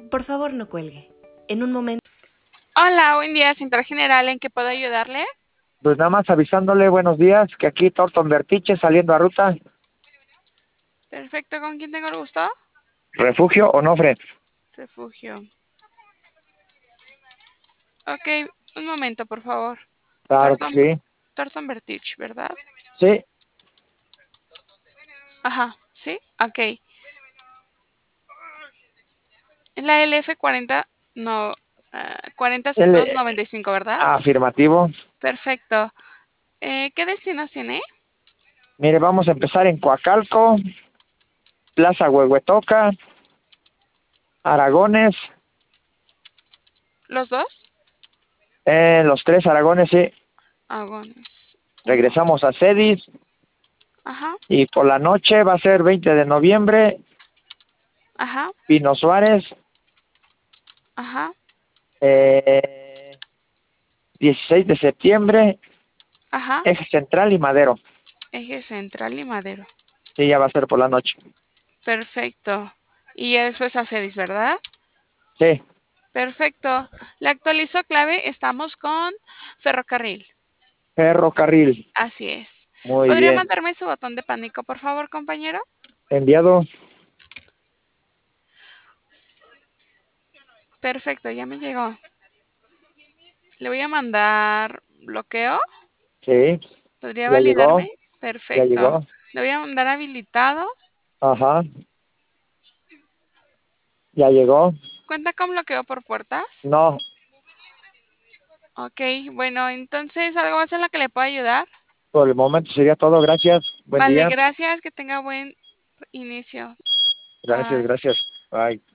Por favor, no cuelgue. En un momento. Hola, buen día, Central General, ¿en qué puedo ayudarle? Pues nada más avisándole, buenos días, que aquí Torton Vertiche saliendo a ruta. Perfecto, ¿con quién tengo el gusto? ¿Refugio o Nofre? Refugio. Ok, un momento, por favor. Claro que Thornton, sí. Thornton Vertich, ¿verdad? Sí, Ajá, ¿sí? Ok. Es la LF40, no, 400295, ¿verdad? afirmativo. Perfecto. ¿Qué destinos tiene? Mire, vamos a empezar en Coacalco, Plaza Huehuetoca, Aragones, ¿Los dos? los tres Aragones, sí. Agones. Uno. Regresamos a Cedis Ajá, y por la noche va a ser 20 de noviembre, ajá, Pino Suárez, ajá, eh, 16 de septiembre, ajá. Eje Central y Madero. Eje Central y Madero. Sí, ya va a ser por la noche. Perfecto. Y ya después a Cedis, ¿verdad? Sí, Perfecto. Le actualizo clave. Estamos con ferrocarril. ferrocarril. Así es. Muy ¿Podría bien. mandarme su botón de pánico, por favor, compañero? Enviado. Perfecto, ya me llegó. Le voy a mandar bloqueo. Sí, ¿Podría ya llegó, validarme? ya Perfecto. llegó. Le voy a mandar habilitado. Ajá, ya llegó. ¿Cuenta con bloqueo por puertas? No, Ok, bueno, entonces, ¿algo más en la que le pueda ayudar? por el momento sería todo. Gracias. Buen Vale, día. gracias. Que tenga buen inicio. Gracias, Bye. gracias. Bye.